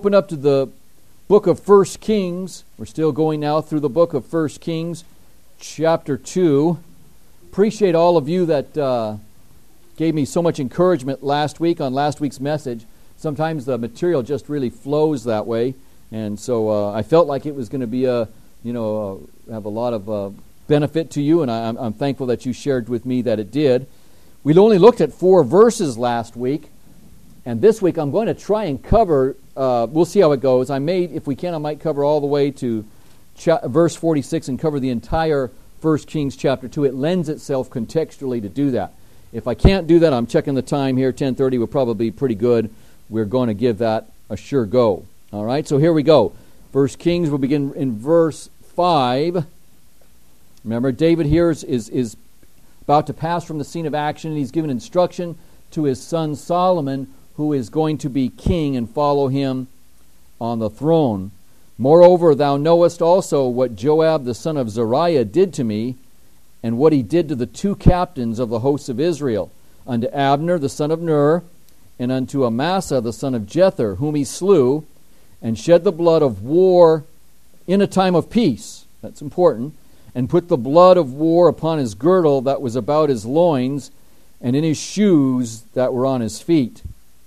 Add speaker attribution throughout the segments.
Speaker 1: open up to the book of 1 Kings. We're still going now through the book of 1 Kings, chapter 2. Appreciate all of you that gave me so much encouragement last week on last week's message. Sometimes the material just really flows that way, and so I felt like it was going to be have a lot of benefit to you, and I'm thankful that you shared with me that it did. We only looked at 4 verses last week, and this week I'm going to try and cover. We'll see how it goes. If we can, I might cover all the way to verse 46 and cover the entire 1 Kings chapter 2. It lends itself contextually to do that. If I can't do that, I'm checking the time here. 10:30 will probably be pretty good. We're going to give that a sure go. All right, so here we go. 1 Kings, we'll begin in verse 5. Remember, David here is about to pass from the scene of action, and he's given instruction to his son Solomon, who is going to be king and follow him on the throne. Moreover, thou knowest also what Joab the son of Zeruiah did to me, and what he did to the 2 captains of the hosts of Israel, unto Abner the son of Ner, and unto Amasa the son of Jether, whom he slew, and shed the blood of war in a time of peace. That's important. And put the blood of war upon his girdle that was about his loins, and in his shoes that were on his feet.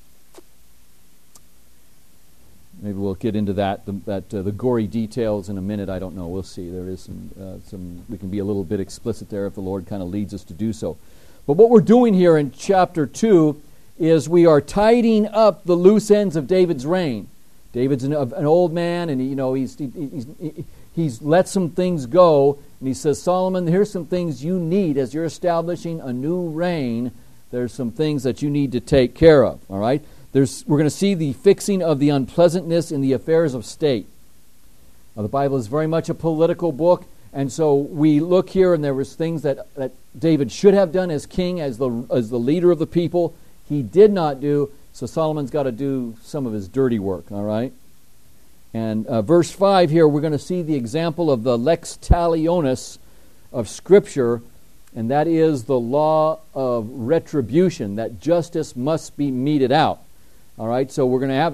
Speaker 1: Maybe we'll get into the gory details in a minute. I don't know. We'll see. There is some. We can be a little bit explicit there if the Lord kind of leads us to do so. But what we're doing here in chapter 2 is we are tidying up the loose ends of David's reign. David's an old man, and he's let some things go, and he says, Solomon, here's some things you need as you're establishing a new reign. There's some things that you need to take care of. All right. We're going to see the fixing of the unpleasantness in the affairs of state. Now, the Bible is very much a political book, and so we look here, and there was things that David should have done as king, as the leader of the people. He did not do, so Solomon's got to do some of his dirty work, all right? And verse 5 here, we're going to see the example of the lex talionis of Scripture, and that is the law of retribution, that justice must be meted out. All right, so we're going to have,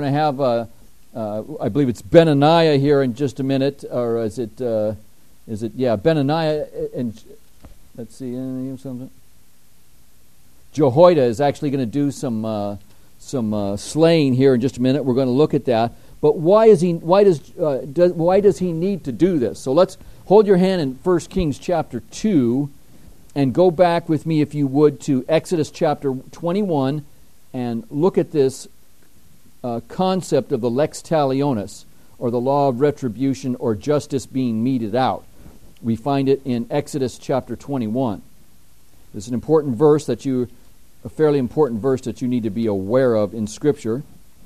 Speaker 1: I believe it's Benaniah here in just a minute, or is it Benaniah, and let's see, something. Jehoiada is actually going to do some slaying here in just a minute. We're going to look at that. But why does he need to do this? So let's hold your hand in 1 Kings chapter 2 and go back with me, if you would, to Exodus chapter 21 and look at this concept of the lex talionis, or the law of retribution, or justice being meted out. We find it in Exodus chapter 21. This is an important verse a fairly important verse that you need to be aware of in Scripture.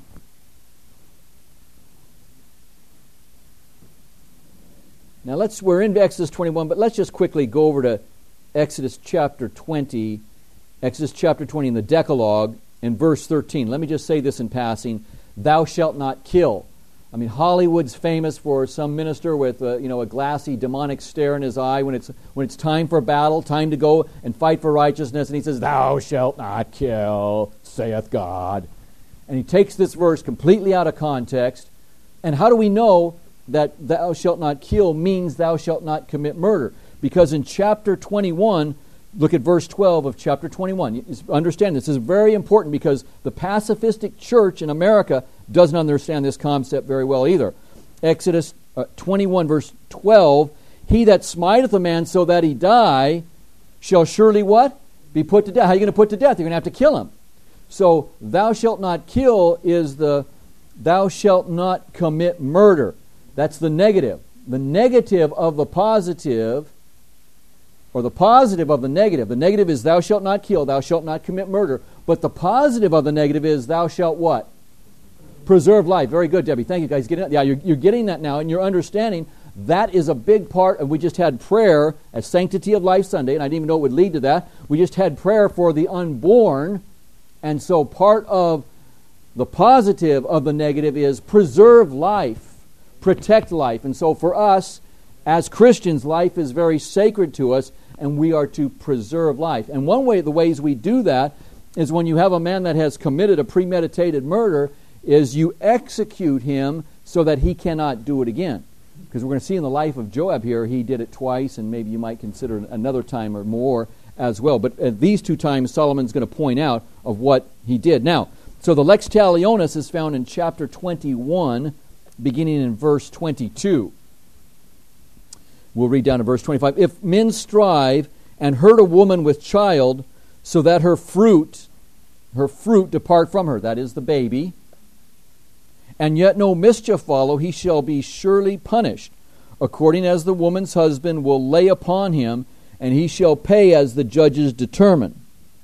Speaker 1: Now we're in Exodus 21, but let's just quickly go over to Exodus chapter 20 in the Decalogue, in verse 13. Let me just say this in passing. Thou shalt not kill. I mean, Hollywood's famous for some minister with a glassy demonic stare in his eye when it's time for battle, time to go and fight for righteousness, and he says, Thou shalt not kill, saith God. And he takes this verse completely out of context. And how do we know that thou shalt not kill means thou shalt not commit murder? Because in chapter 21, look at verse 12 of chapter 21. Understand this is very important, because the pacifistic church in America doesn't understand this concept very well either. Exodus 21 verse 12, He that smiteth a man so that he die shall surely what? Be put to death. How are you going to put to death? You're going to have to kill him. So thou shalt not kill is thou shalt not commit murder. That's the negative. The negative of the positive, or the positive of the negative. The negative is thou shalt not kill, thou shalt not commit murder. But the positive of the negative is thou shalt what? Preserve life. Very good, Debbie. Thank you, guys. You're getting that now, and you're understanding that is a big part. And we just had prayer at Sanctity of Life Sunday, and I didn't even know it would lead to that. We just had prayer for the unborn, and so part of the positive of the negative is preserve life, protect life. And so for us, as Christians, life is very sacred to us, and we are to preserve life. And one way, the ways we do that is when you have a man that has committed a premeditated murder, is you execute him so that he cannot do it again. Because we're going to see in the life of Joab here, he did it twice, and maybe you might consider another time or more as well. But at these two times, Solomon's going to point out of what he did. Now, so the lex talionis is found in chapter 21, beginning in verse 22. We'll read down to verse 25. If men strive and hurt a woman with child, so that her fruit depart from her, that is the baby, and yet no mischief follow, he shall be surely punished, according as the woman's husband will lay upon him, and he shall pay as the judges determine.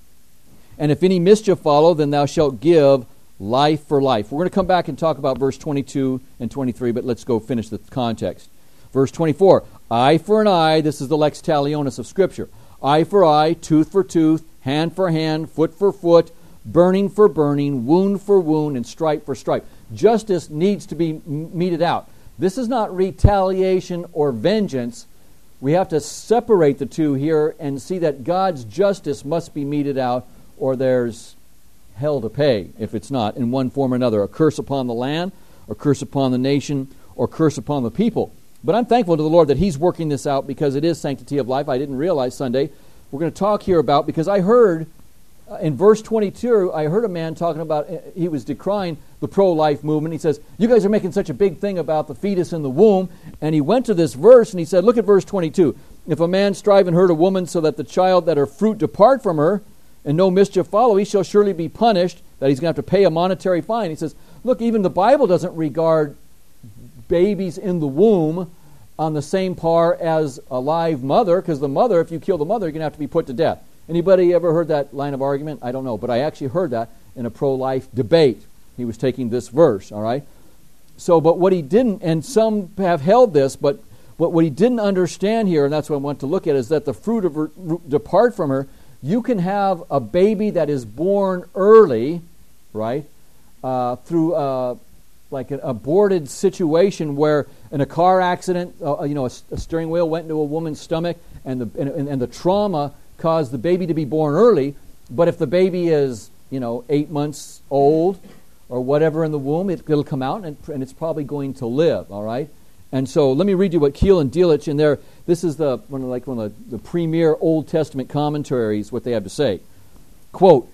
Speaker 1: And if any mischief follow, then thou shalt give life for life. We're going to come back and talk about verse 22 and 23, but let's go finish the context. Verse 24, eye for an eye, this is the lex talionis of Scripture. Eye for eye, tooth for tooth, hand for hand, foot for foot, burning for burning, wound for wound, and stripe for stripe. Justice needs to be meted out. This is not retaliation or vengeance. We have to separate the two here and see that God's justice must be meted out, or there's hell to pay if it's not, in one form or another. A curse upon the land, or curse upon the nation, or curse upon the people. But I'm thankful to the Lord that He's working this out, because it is sanctity of life. I didn't realize Sunday. We're going to talk here about, because I heard in verse 22, I heard a man talking about, he was decrying the pro-life movement. He says, you guys are making such a big thing about the fetus in the womb. And he went to this verse and he said, look at verse 22. If a man strive and hurt a woman so that the child that her fruit depart from her, and no mischief follow, he shall surely be punished, that he's going to have to pay a monetary fine. He says, look, even the Bible doesn't regard babies in the womb on the same par as a live mother, because the mother, if you kill the mother, you're going to have to be put to death. Anybody ever heard that line of argument? I don't know, but I actually heard that in a pro-life debate. He was taking this verse, all right? So, but what he didn't, and some have held this, but what he didn't understand here, and that's what I want to look at, is that the fruit of her depart from her. You can have a baby that is born early, right, through like an aborted situation where in a car accident, a steering wheel went into a woman's stomach, and the trauma caused the baby to be born early. But if the baby is 8 months old or whatever in the womb, it'll come out and it's probably going to live. All right. And so let me read you what Keel and Delitzsch in there. This is one of the premier Old Testament commentaries, what they have to say. Quote,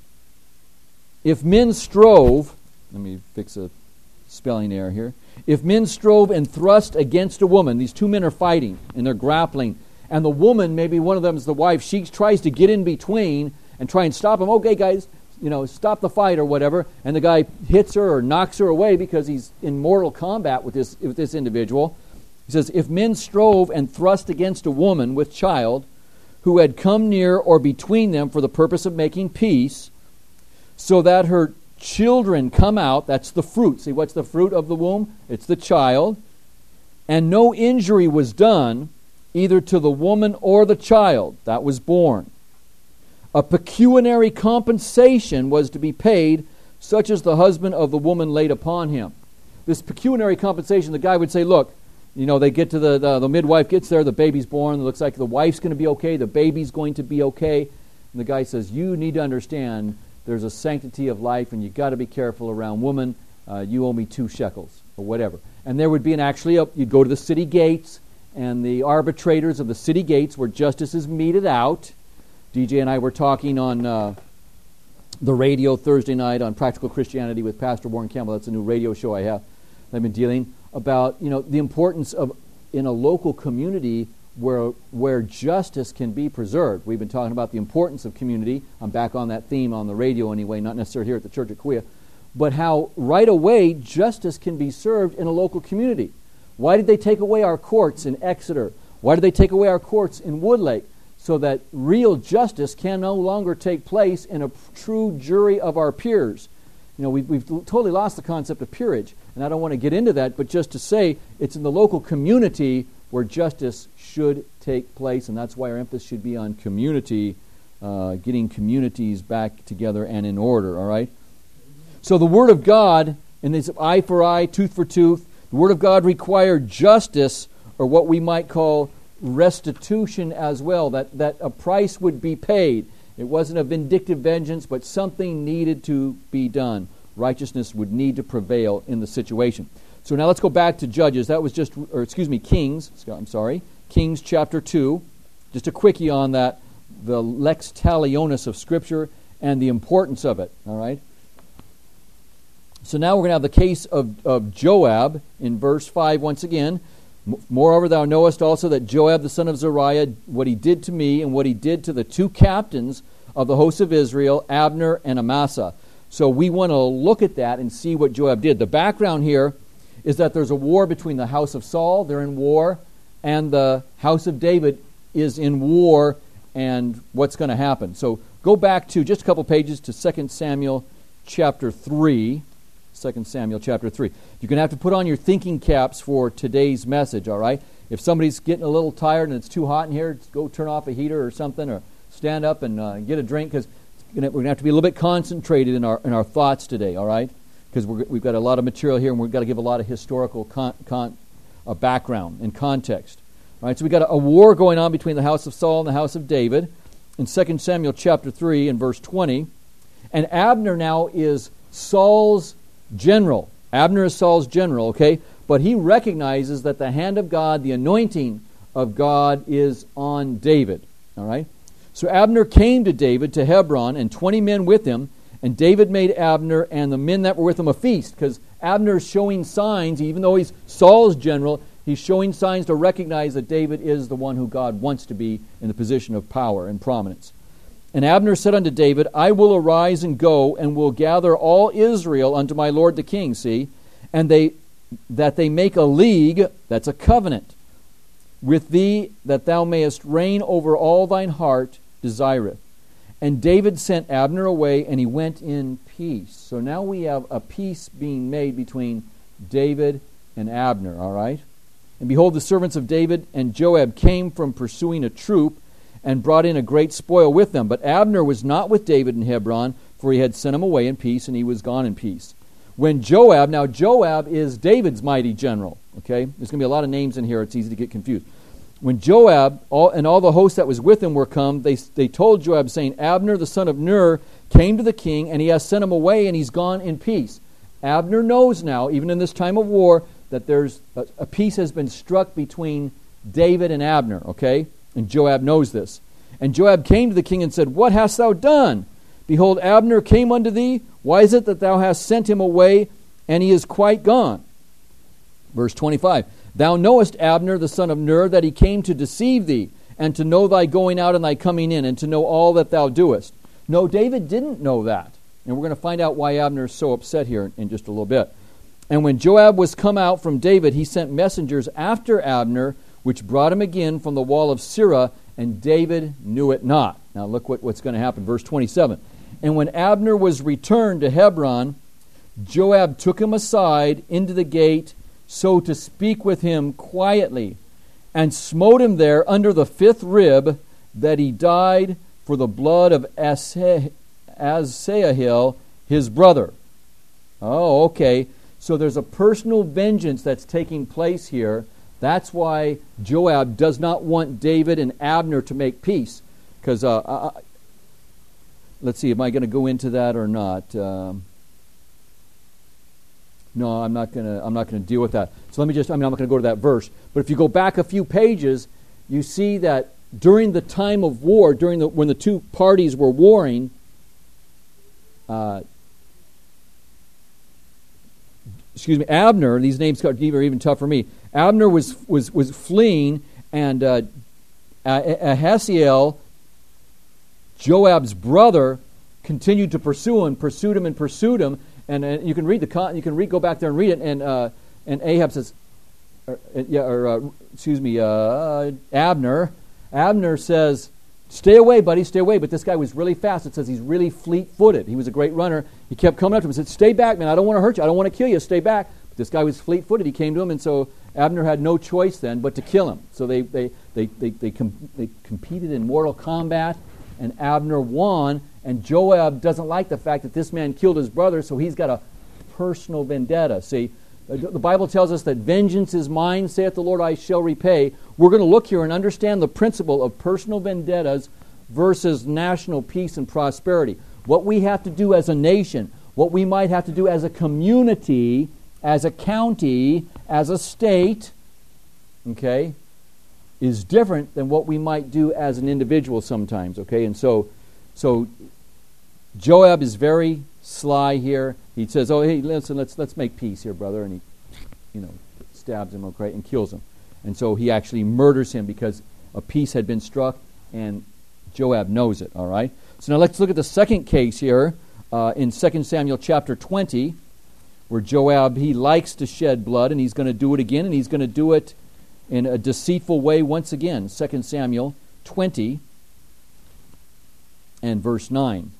Speaker 1: if men strove, let me fix a spelling error here. If men strove and thrust against a woman, these two men are fighting and they're grappling, and the woman, maybe one of them is the wife, she tries to get in between and try and stop him. Okay, guys, stop the fight or whatever. And the guy hits her or knocks her away because he's in mortal combat with this individual. He says, if men strove and thrust against a woman with child who had come near or between them for the purpose of making peace, so that her children come out, that's the fruit. See, what's the fruit of the womb? It's the child. And no injury was done either to the woman or the child that was born. A pecuniary compensation was to be paid, such as the husband of the woman laid upon him. This pecuniary compensation, the guy would say, look, they get to the midwife gets there, the baby's born, it looks like the wife's going to be okay, the baby's going to be okay. And the guy says, you need to understand there's a sanctity of life, and you've got to be careful around woman. You owe me 2 shekels, or whatever. And there would be you'd go to the city gates, and the arbitrators of the city gates where justice is meted out. DJ and I were talking on the radio Thursday night on Practical Christianity with Pastor Warren Campbell. That's a new radio show I have. I've been dealing about the importance of in a local community where justice can be preserved. We've been talking about the importance of community. I'm back on that theme on the radio anyway, not necessarily here at the Church at Kauai, but how right away justice can be served in a local community. Why did they take away our courts in Exeter? Why did they take away our courts in Woodlake? So that real justice can no longer take place in a true jury of our peers. We've totally lost the concept of peerage, and I don't want to get into that, but just to say it's in the local community where justice should take place, and that's why our emphasis should be on community, getting communities back together and in order, all right? So the Word of God, in this eye for eye, tooth for tooth, the Word of God required justice, or what we might call restitution as well, that a price would be paid. It wasn't a vindictive vengeance, but something needed to be done. righteousness would need to prevail in the situation. So now let's go back to Judges. That was Kings. I'm sorry, Kings chapter 2. Just a quickie on that, the lex talionis of Scripture and the importance of it. All right. So now we're going to have the case of Joab in verse 5 once again. Moreover, thou knowest also that Joab the son of Zeruiah, what he did to me and what he did to the two captains of the hosts of Israel, Abner and Amasa. So we want to look at that and see what Joab did. The background here is that there's a war between the house of Saul, they're in war, and the house of David is in war, and what's going to happen. So go back to just a couple pages to 2 Samuel chapter 3. 2 Samuel chapter 3. You're going to have to put on your thinking caps for today's message, all right? If somebody's getting a little tired and it's too hot in here, go turn off a heater or something, or stand up and get a drink, because we're going to have to be a little bit concentrated in our thoughts today, all right? Because we've got a lot of material here, and we've got to give a lot of historical background and context. All right, so we've got a war going on between the house of Saul and the house of David in 2 Samuel chapter 3 and verse 20. And Abner now is Saul's general. Abner is Saul's general, okay? But he recognizes that the hand of God, the anointing of God, is on David, all right? So Abner came to David to Hebron, and 20 men with him, and David made Abner and the men that were with him a feast, because Abner's showing signs, even though he's Saul's general, he's showing signs to recognize that David is the one who God wants to be in the position of power and prominence. And Abner said unto David, I will arise and go, and will gather all Israel unto my lord the king, see, and that they make a league, that's a covenant, with thee, that thou mayest reign over all thine heart desireth. And David sent Abner away, and he went in peace. So now we have a peace being made between David and Abner, all right? And behold, the servants of David and Joab came from pursuing a troop, and brought in a great spoil with them. But Abner was not with David in Hebron, for he had sent him away in peace, and he was gone in peace. When Joab, now Joab is David's mighty general, okay? There's going to be a lot of names in here, it's easy to get confused. When Joab and all the hosts that was with him were come, they told Joab, saying, Abner the son of Ner came to the king, and he has sent him away, and he's gone in peace. Abner knows now, even in this time of war, that there's a peace has been struck between David and Abner, okay? And Joab knows this. And Joab came to the king and said, What hast thou done? Behold, Abner came unto thee. Why is it that thou hast sent him away, and he is quite gone? Verse 25. Thou knowest Abner the son of Ner, that he came to deceive thee, and to know thy going out and thy coming in, and to know all that thou doest. No, David didn't know that. And we're going to find out why Abner is so upset here in just a little bit. And when Joab was come out from David, he sent messengers after Abner, which brought him again from the wall of Sirah, and David knew it not. Now look what's going to happen. Verse 27. And when Abner was returned to Hebron, Joab took him aside into the gate, so to speak with him quietly, and smote him there under the fifth rib, that he died for the blood of Asahel, his brother. Oh, okay. So there's a personal vengeance that's taking place here. That's why Joab does not want David and Abner to make peace. Because, let's see, am I going to go into that or not? No, I'm not going to deal with that. So I'm not going to go to that verse. But if you go back a few pages, you see that during the time of war, when the two parties were warring, Abner, these names are even tough for me. Abner was fleeing, and Ahaziel, Joab's brother, continued to pursue him, pursued him, and you can go back there and read it. And Ahab says, Abner says, "Stay away, buddy, stay away." But this guy was really fast. It says he's really fleet-footed. He was a great runner. He kept coming up to him and said, "Stay back, man. I don't want to hurt you. I don't want to kill you. Stay back." But this guy was fleet-footed. He came to him, and so Abner had no choice then but to kill him. So they competed in mortal combat, and Abner won. And Joab doesn't like the fact that this man killed his brother, so he's got a personal vendetta. See, the Bible tells us that vengeance is mine, saith the Lord, I shall repay. We're going to look here and understand the principle of personal vendettas versus national peace and prosperity. What we have to do as a nation, what we might have to do as a community, as a county, as a state, okay, is different than what we might do as an individual sometimes, okay? And so Joab is very sly here. He says, "Oh, hey, listen, let's make peace here, brother," and he, stabs him, okay, and kills him. And so he actually murders him because a peace had been struck, and Joab knows it, all right? So now let's look at the second case here in 2 Samuel chapter 20, where Joab, he likes to shed blood, and he's going to do it again, and he's going to do it in a deceitful way once again. 2 Samuel 20 and verse 9.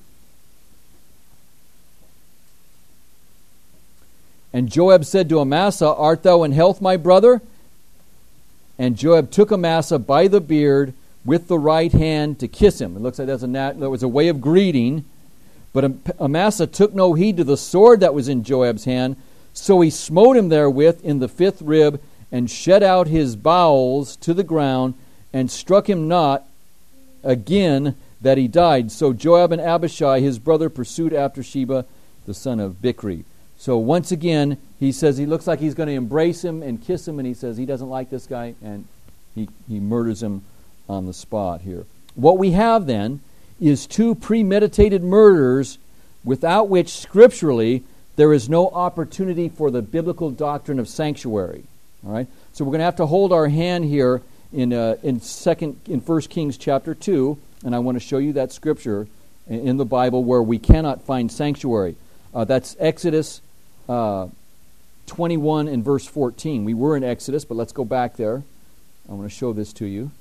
Speaker 1: And Joab said to Amasa, "Art thou in health, my brother?" And Joab took Amasa by the beard with the right hand to kiss him. It looks like that was a way of greeting. But Amasa took no heed to the sword that was in Joab's hand, so he smote him therewith in the fifth rib, and shed out his bowels to the ground, and struck him not again, that he died. So Joab and Abishai his brother pursued after Sheba, the son of Bichri. So once again, he says he looks like he's going to embrace him and kiss him, and he says he doesn't like this guy, and he murders him on the spot here. What we have then is two premeditated murders without which scripturally there is no opportunity for the biblical doctrine of sanctuary. All right? So we're going to have to hold our hand here in 1 Kings chapter 2, and I want to show you that scripture in the Bible where we cannot find sanctuary. That's Exodus 21 and verse 14. We were in Exodus, but let's go back there. I want to show this to you.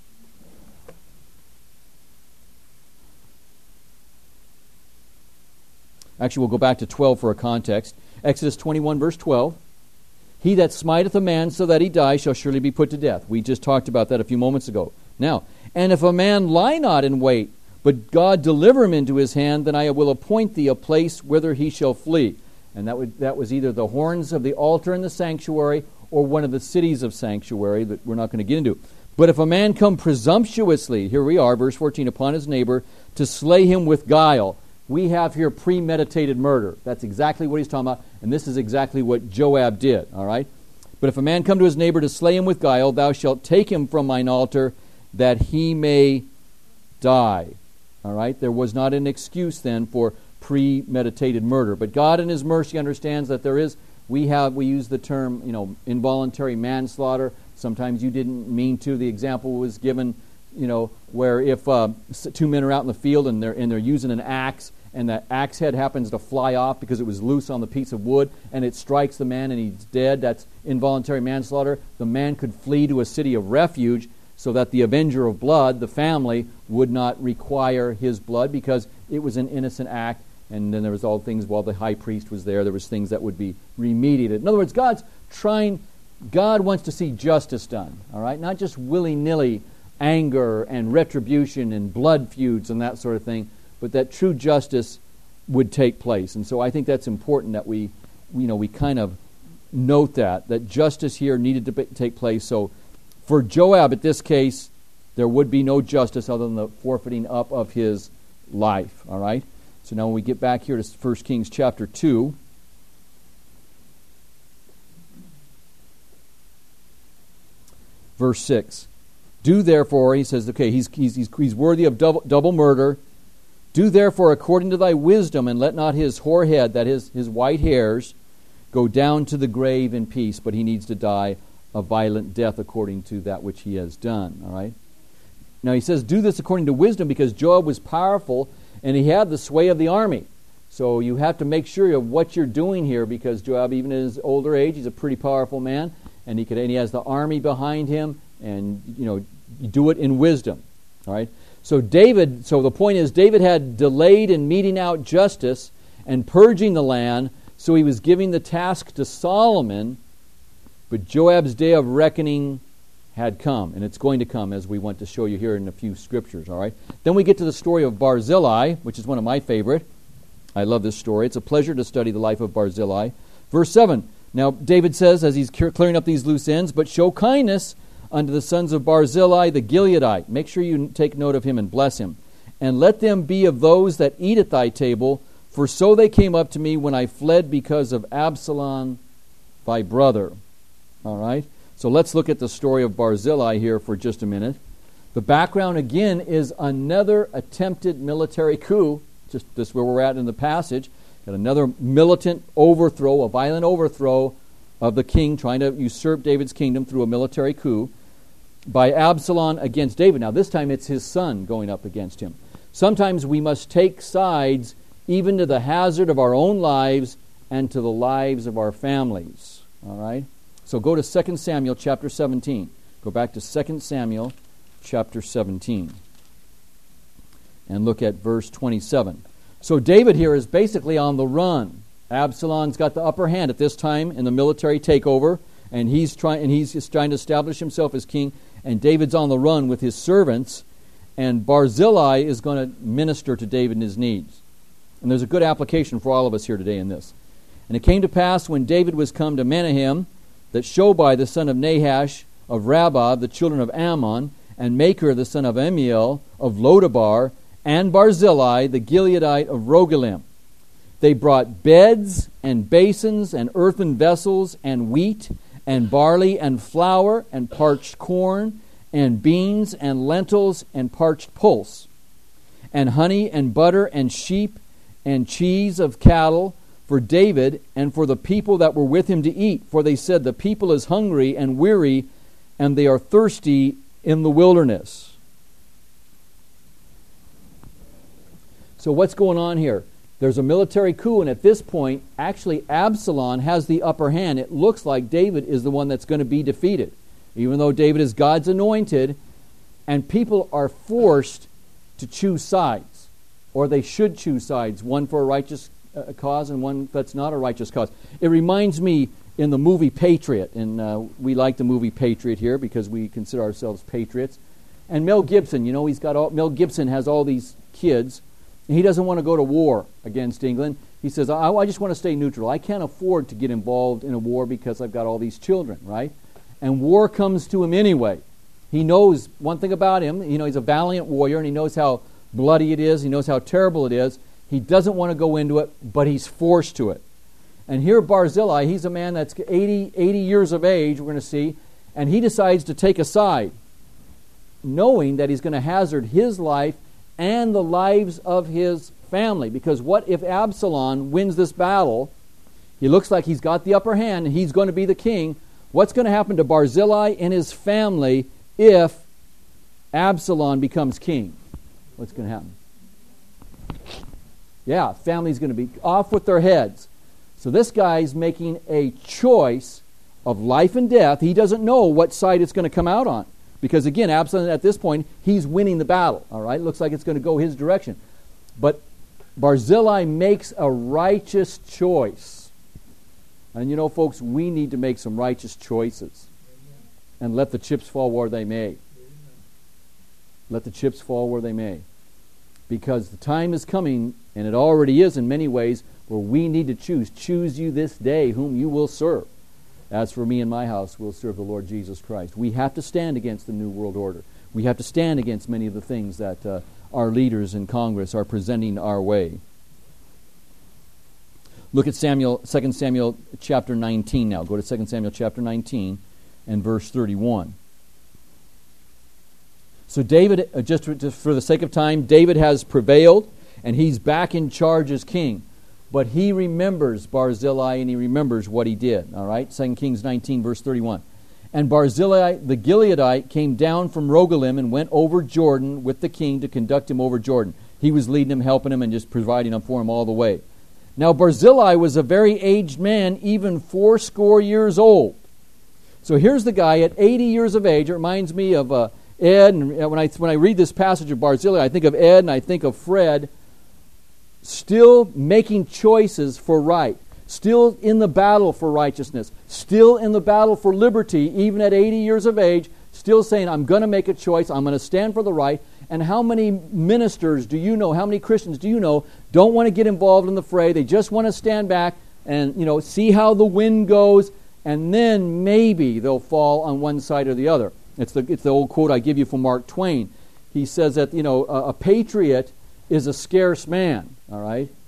Speaker 1: Actually, we'll go back to 12 for a context. Exodus 21, verse 12. He that smiteth a man so that he die shall surely be put to death. We just talked about that a few moments ago. Now, and if a man lie not in wait, but God deliver him into his hand, then I will appoint thee a place whither he shall flee. And that was either the horns of the altar in the sanctuary or one of the cities of sanctuary that we're not going to get into. But if a man come presumptuously, here we are, verse 14, upon his neighbor, to slay him with guile. We have here premeditated murder. That's exactly what he's talking about, and this is exactly what Joab did, all right? But if a man come to his neighbor to slay him with guile, thou shalt take him from mine altar, that he may die. All right? There was not an excuse then for premeditated murder. But God in His mercy understands that there is, we use the term, involuntary manslaughter. Sometimes you didn't mean to. The example was given, where if two men are out in the field and they're using an axe, and that axe head happens to fly off because it was loose on the piece of wood, and it strikes the man and he's dead, that's involuntary manslaughter. The man could flee to a city of refuge so that the avenger of blood, the family, would not require his blood because it was an innocent act. And then there was all things while the high priest was there was things that would be remediated. In other words, God wants to see justice done, all right? Not just willy-nilly anger and retribution and blood feuds and that sort of thing, but that true justice would take place. And so I think that's important that we kind of note that justice here needed to take place. So for Joab, at this case, there would be no justice other than the forfeiting up of his life, all right? So now when we get back here to 1 Kings chapter 2, verse 6. Do therefore, he says, okay, he's worthy of double murder. Do therefore according to thy wisdom, and let not his hoar head, that his white hairs, go down to the grave in peace, but he needs to die a violent death according to that which he has done. All right. Now he says, do this according to wisdom, because Joab was powerful and he had the sway of the army. So you have to make sure of what you're doing here, because Joab, even in his older age, he's a pretty powerful man, and he has the army behind him, and you do it in wisdom. All right. So the point is, David had delayed in meting out justice and purging the land, so he was giving the task to Solomon, but Joab's day of reckoning had come, and it's going to come, as we want to show you here in a few scriptures, all right? Then we get to the story of Barzillai, which is one of my favorite. I love this story. It's a pleasure to study the life of Barzillai. Verse 7, now David says, as he's clearing up these loose ends, but show kindness unto the sons of Barzillai the Gileadite. Make sure you take note of him and bless him. And let them be of those that eat at thy table, For so they came up to me when I fled because of Absalom, thy brother. All right? So let's look at the story of Barzillai here for just a minute. The background, again, is another attempted military coup. Just this is where we're at in the passage. Got another militant overthrow, a violent overthrow of the king, trying to usurp David's kingdom through a military coup by Absalom against David. Now, this time it's his son going up against him. Sometimes we must take sides even to the hazard of our own lives and to the lives of our families. All right? So go to 2 Samuel chapter 17. Go back to 2 Samuel chapter 17 and look at verse 27. So David here is basically on the run. Absalom's got the upper hand at this time in the military takeover, and he's trying to establish himself as king, and David's on the run with his servants, and Barzillai is going to minister to David in his needs. And there's a good application for all of us here today in this. And it came to pass when David was come to Menahem, that Shobai the son of Nahash of Rabbah, the children of Ammon, and Machir the son of Amiel of Lodabar, and Barzillai the Gileadite of Rogelim. They brought beds and basins and earthen vessels and wheat and barley and flour and parched corn and beans and lentils and parched pulse and honey and butter and sheep and cheese of cattle for David and for the people that were with him to eat. For they said, the people is hungry and weary, and they are thirsty in the wilderness. So what's going on here? There's a military coup, and at this point, actually Absalom has the upper hand. It looks like David is the one that's going to be defeated, even though David is God's anointed, and people are forced to choose sides, or they should choose sides, one for a righteous cause and one that's not a righteous cause. It reminds me in the movie Patriot, and we like the movie Patriot here because we consider ourselves patriots. And Mel Gibson, Mel Gibson has all these kids, and he doesn't want to go to war against England. He says, I just want to stay neutral. I can't afford to get involved in a war because I've got all these children, right? And war comes to him anyway. He knows one thing about him. He's a valiant warrior, and he knows how bloody it is. He knows how terrible it is. He doesn't want to go into it, but he's forced to it. And here Barzillai, he's a man that's 80 years of age, we're going to see, and he decides to take a side, knowing that he's going to hazard his life and the lives of his family. Because what if Absalom wins this battle? He looks like he's got the upper hand, and he's going to be the king. What's going to happen to Barzillai and his family if Absalom becomes king? What's going to happen? Yeah, family's going to be off with their heads. So this guy's making a choice of life and death. He doesn't know what side it's going to come out on. Because again, Absalom at this point, he's winning the battle. All right, looks like it's going to go his direction. But Barzillai makes a righteous choice. And folks, we need to make some righteous choices. And let the chips fall where they may. Let the chips fall where they may. Because the time is coming, and it already is in many ways, where we need to choose. Choose you this day whom you will serve. As for me and my house, we'll serve the Lord Jesus Christ. We have to stand against the New World Order. We have to stand against many of the things that our leaders in Congress are presenting our way. Look at 2 Samuel chapter 19 now. Go to 2 Samuel chapter 19 and verse 31. So David, just for the sake of time, David has prevailed, and he's back in charge as king. But he remembers Barzillai, and he remembers what he did. All right, 2 Kings 19, verse 31. And Barzillai the Gileadite came down from Rogelim and went over Jordan with the king to conduct him over Jordan. He was leading him, helping him, and just providing for him all the way. Now Barzillai was a very aged man, even 80 years old. So here's the guy at 80 years of age. It reminds me of Ed. And when I read this passage of Barzillai, I think of Ed and I think of Fred, still making choices for right, still in the battle for righteousness, still in the battle for liberty, even at 80 years of age, still saying, I'm going to make a choice, I'm going to stand for the right. And how many ministers do you know, how many Christians do you know don't want to get involved in the fray? They just want to stand back and see how the wind goes, and then maybe they'll fall on one side or the other. It's the old quote I give you from Mark Twain. He says that a patriot is a scarce man, all right?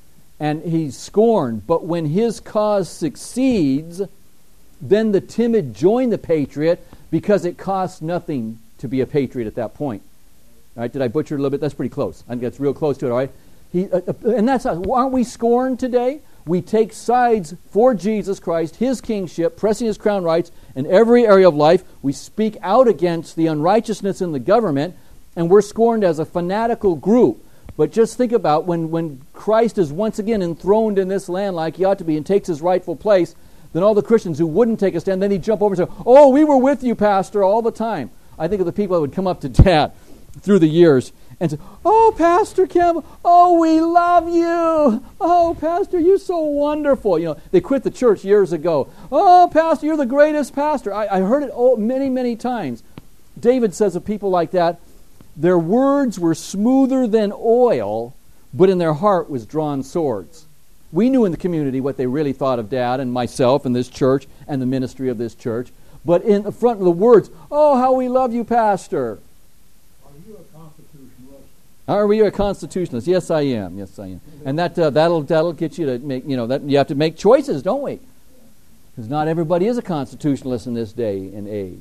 Speaker 1: and he's scorned. But when his cause succeeds, then the timid join the patriot because it costs nothing to be a patriot at that point. All right, did I butcher it a little bit? That's pretty close. I think that's real close to it, all right? And that's us. Aren't we scorned today? We take sides for Jesus Christ, his kingship, pressing his crown rights in every area of life. We speak out against the unrighteousness in the government, and we're scorned as a fanatical group. But just think about when Christ is once again enthroned in this land like he ought to be and takes his rightful place, then all the Christians who wouldn't take a stand, then he'd jump over and say, "Oh, we were with you, Pastor, all the time." I think of the people that would come up to Dad through the years and say, "Oh, Pastor Campbell, oh, we love you. Oh, Pastor, you're so wonderful." You know, they quit the church years ago. "Oh, Pastor, you're the greatest pastor." I heard it many, many times. David says of people like that, their words were smoother than oil, but in their heart was drawn swords. We knew in the community what they really thought of Dad and myself and this church and the ministry of this church. But in the front of the words, "Oh, how we love you, Pastor."
Speaker 2: Are you a constitutionalist?
Speaker 1: Are we a constitutionalist? Yes, I am. Yes, I am. And that'll get you to make, that you have to make choices, don't we? Because not everybody is a constitutionalist in this day and age.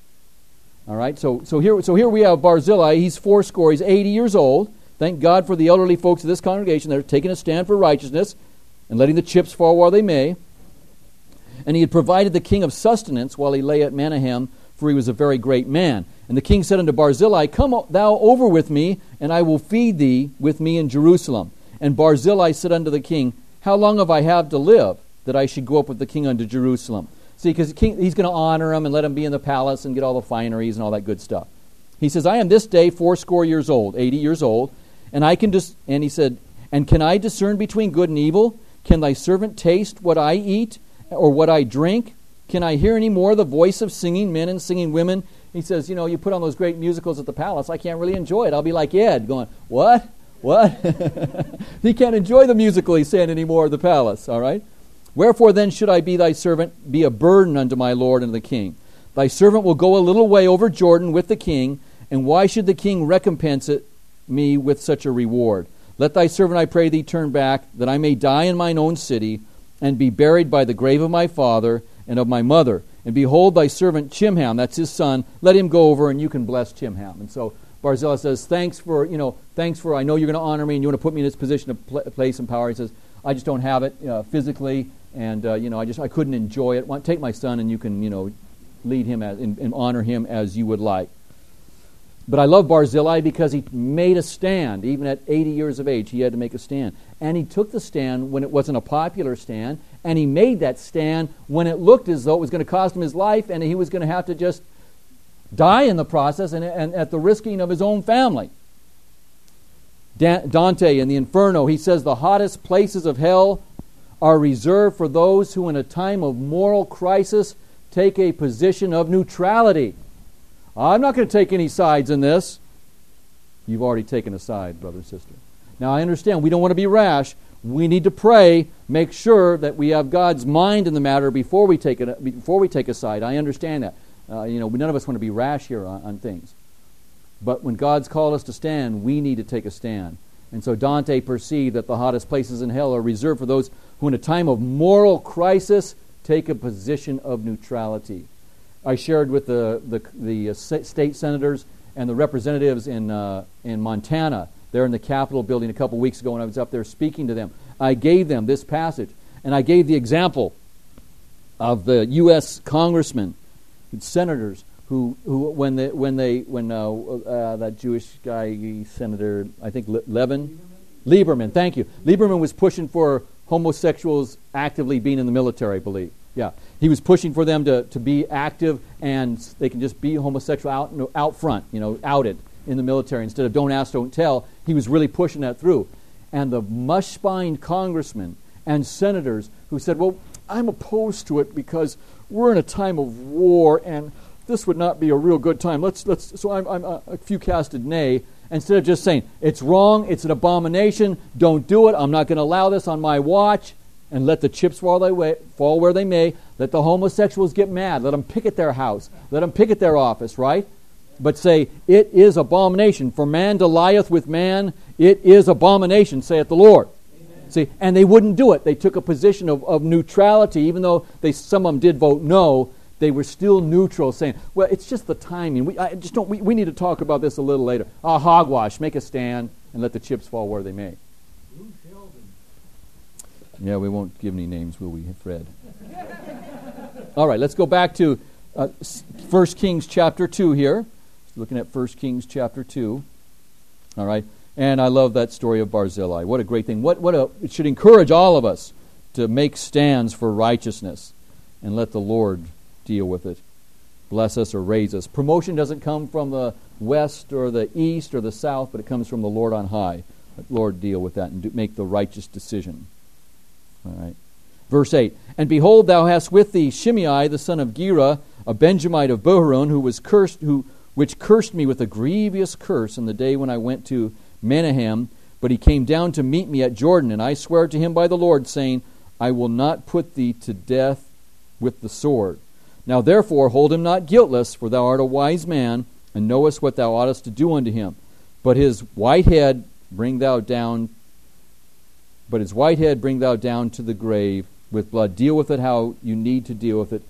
Speaker 1: All right. So here we have Barzillai. He's 80. He's 80 years old. Thank God for the elderly folks of this congregation that are taking a stand for righteousness and letting the chips fall while they may. And he had provided the king of sustenance while he lay at Menahem, for he was a very great man. And the king said unto Barzillai, "Come thou over with me, and I will feed thee with me in Jerusalem." And Barzillai said unto the king, "How long have I have to live, that I should go up with the king unto Jerusalem?" See, because he's going to honor him and let him be in the palace and get all the fineries and all that good stuff. He says, "I am this day 80 years old, 80 years old, and I can and he said, "And can I discern between good and evil? Can thy servant taste what I eat, or what I drink? Can I hear any more the voice of singing men and singing women?" He says, you put on those great musicals at the palace, I can't really enjoy it. I'll be like Ed, going, "What? What?" He can't enjoy the musical, he's saying, anymore at the palace, all right? "Wherefore then should I be thy servant, be a burden unto my lord and the king? Thy servant will go a little way over Jordan with the king, and why should the king recompense me with such a reward? Let thy servant, I pray thee, turn back, that I may die in mine own city, and be buried by the grave of my father and of my mother. And behold, thy servant Chimham," that's his son, "let him go over, and you can bless Chimham." And so Barzillai says, thanks for, I know you're going to honor me, and you want to put me in this position of place and power. He says, "I just don't have it physically, and I couldn't enjoy it. Take my son, and you can lead him and honor him as you would like." But I love Barzillai because he made a stand. Even at 80 years of age, he had to make a stand. And he took the stand when it wasn't a popular stand, and he made that stand when it looked as though it was going to cost him his life, and he was going to have to just die in the process and at the risking of his own family. Dante in the Inferno, he says, "The hottest places of hell are reserved for those who in a time of moral crisis take a position of neutrality." I'm not going to take any sides in this. You've already taken a side, brother and sister. Now I understand we don't want to be rash. We need to pray, make sure that we have God's mind in the matter before we take a side. I understand that. None of us want to be rash here on things. But when God's called us to stand, we need to take a stand. And so Dante perceived that the hottest places in hell are reserved for those who in a time of moral crisis take a position of neutrality. I shared with the state senators and the representatives in Montana. They're in the Capitol building a couple weeks ago, and I was up there speaking to them. I gave them this passage, and I gave the example of the U.S. congressmen and senators who when that Jewish guy, Senator, I think Lieberman, thank you. Lieberman was pushing for homosexuals actively being in the military, I believe. Yeah, he was pushing for them to be active, and they can just be homosexual out front, outed in the military instead of don't ask, don't tell. He was really pushing that through. And the mush-spined congressmen and senators who said, "Well, I'm opposed to it because we're in a time of war, and this would not be a real good time. So I'm a few casted nay." Instead of just saying, "It's wrong, it's an abomination, don't do it, I'm not going to allow this on my watch," and let the chips fall where they may. Let the homosexuals get mad. Let them picket their house. Let them picket their office, right? But say, "It is abomination. For man to lieth with man, it is abomination, saith the Lord." Amen. See, and they wouldn't do it. They took a position of neutrality, even though some of them did vote no. They were still neutral, saying, "Well, it's just the timing. We need to talk about this a little later." Hogwash. Make a stand and let the chips fall where they may.
Speaker 2: Bruce Sheldon.
Speaker 1: Yeah, we won't give any names, will we, Fred? All right, let's go back to 1 Kings chapter 2 here. Looking at 1 Kings chapter 2. All right. And I love that story of Barzillai. What a great thing. It should encourage all of us to make stands for righteousness and let the Lord deal with it. Bless us or raise us. Promotion doesn't come from the west or the east or the south, but it comes from the Lord on high. Let the Lord deal with that and make the righteous decision. All right. Verse 8. And behold, thou hast with thee Shimei the son of Gera, a Benjamite of Boharon, which cursed me with a grievous curse in the day when I went to Menahem, but he came down to meet me at Jordan, and I swear to him by the Lord, saying, I will not put thee to death with the sword. Now therefore hold him not guiltless, for thou art a wise man, and knowest what thou oughtest to do unto him. But his white head bring thou down to the grave with blood. Deal with it how you need to deal with it.